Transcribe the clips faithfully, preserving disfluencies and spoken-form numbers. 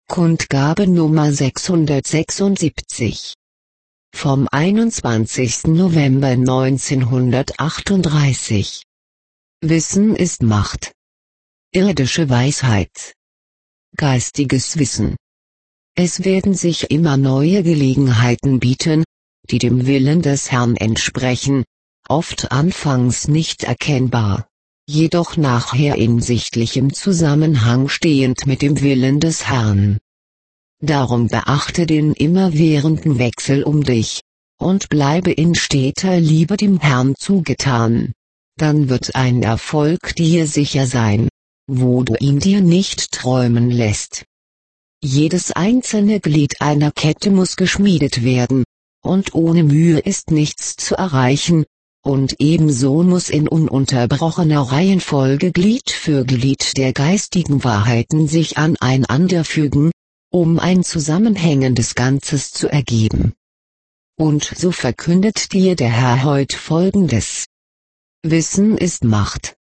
Kundgabe Nummer sechshundertsechsundsiebzig. Vom einundzwanzigsten November neunzehnhundertachtunddreißig. Wissen ist Macht. Irdische Weisheit. Geistiges Wissen. Es werden sich immer neue Gelegenheiten bieten, die dem Willen des Herrn entsprechen, oft anfangs nicht erkennbar, jedoch nachher in sichtlichem Zusammenhang stehend mit dem Willen des Herrn. Darum beachte den immerwährenden Wechsel um dich, und bleibe in steter Liebe dem Herrn zugetan. Dann wird ein Erfolg dir sicher sein, wo du ihn dir nicht träumen lässt. Jedes einzelne Glied einer Kette muss geschmiedet werden, und ohne Mühe ist nichts zu erreichen, und ebenso muss in ununterbrochener Reihenfolge Glied für Glied der geistigen Wahrheiten sich aneinander fügen, um ein zusammenhängendes Ganzes zu ergeben. Und so verkündet dir der Herr heut Folgendes: Wissen ist Macht.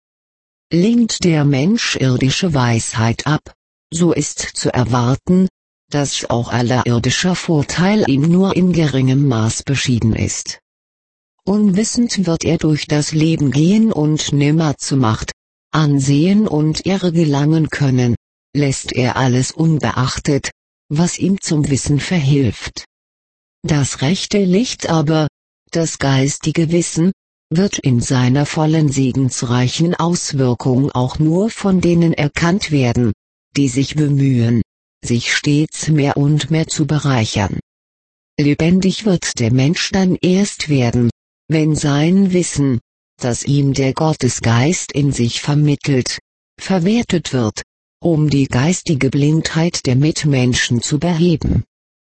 Lehnt der Mensch irdische Weisheit ab, so ist zu erwarten, dass auch aller irdischer Vorteil ihm nur in geringem Maß beschieden ist. Unwissend wird er durch das Leben gehen und nimmer zu Macht, Ansehen und Ehre gelangen können, lässt er alles unbeachtet, was ihm zum Wissen verhilft. Das rechte Licht aber, das geistige Wissen, wird in seiner vollen segensreichen Auswirkung auch nur von denen erkannt werden, die sich bemühen, sich stets mehr und mehr zu bereichern. Lebendig wird der Mensch dann erst werden, wenn sein Wissen, das ihm der Gottesgeist in sich vermittelt, verwertet wird, um die geistige Blindheit der Mitmenschen zu beheben.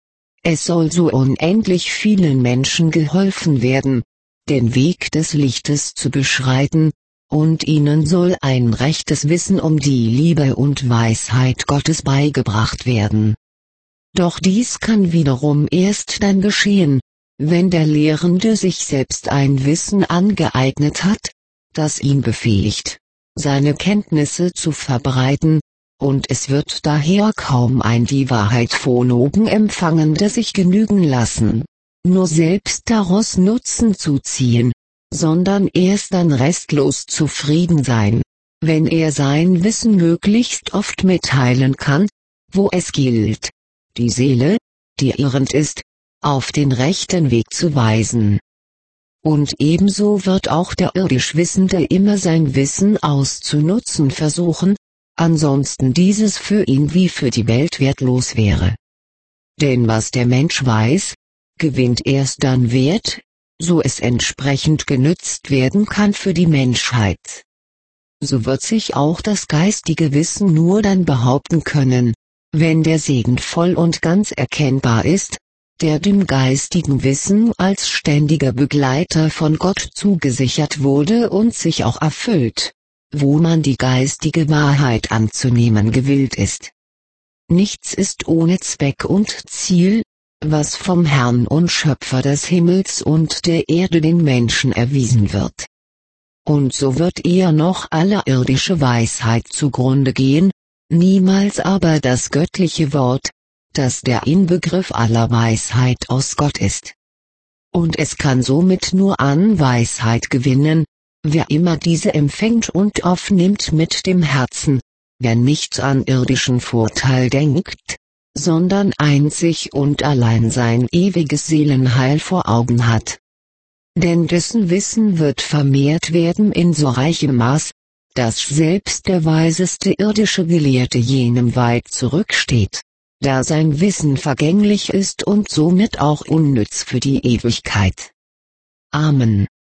Es soll so unendlich vielen Menschen geholfen werden, den Weg des Lichtes zu beschreiten, und ihnen soll ein rechtes Wissen um die Liebe und Weisheit Gottes beigebracht werden. Doch dies kann wiederum erst dann geschehen, wenn der Lehrende sich selbst ein Wissen angeeignet hat, das ihn befähigt, seine Kenntnisse zu verbreiten, und es wird daher kaum ein die Wahrheit von oben Empfangender sich genügen lassen, nur selbst daraus Nutzen zu ziehen, sondern erst dann restlos zufrieden sein, wenn er sein Wissen möglichst oft mitteilen kann, wo es gilt, die Seele, die irrend ist, auf den rechten Weg zu weisen. Und ebenso wird auch der irdisch Wissende immer sein Wissen auszunutzen versuchen, ansonsten dieses für ihn wie für die Welt wertlos wäre. Denn was der Mensch weiß, gewinnt erst dann Wert, so es entsprechend genützt werden kann für die Menschheit. So wird sich auch das geistige Wissen nur dann behaupten können, wenn der Segen voll und ganz erkennbar ist, der dem geistigen Wissen als ständiger Begleiter von Gott zugesichert wurde und sich auch erfüllt, wo man die geistige Wahrheit anzunehmen gewillt ist. Nichts ist ohne Zweck und Ziel, was vom Herrn und Schöpfer des Himmels und der Erde den Menschen erwiesen wird. Und so wird eher noch alle irdische Weisheit zugrunde gehen, niemals aber das göttliche Wort, das der Inbegriff aller Weisheit aus Gott ist. Und es kann somit nur an Weisheit gewinnen, wer immer diese empfängt und aufnimmt mit dem Herzen, wer nicht an irdischen Vorteil denkt, sondern einzig und allein sein ewiges Seelenheil vor Augen hat. Denn dessen Wissen wird vermehrt werden in so reichem Maß, dass selbst der weiseste irdische Gelehrte jenem weit zurücksteht, da sein Wissen vergänglich ist und somit auch unnütz für die Ewigkeit. Amen.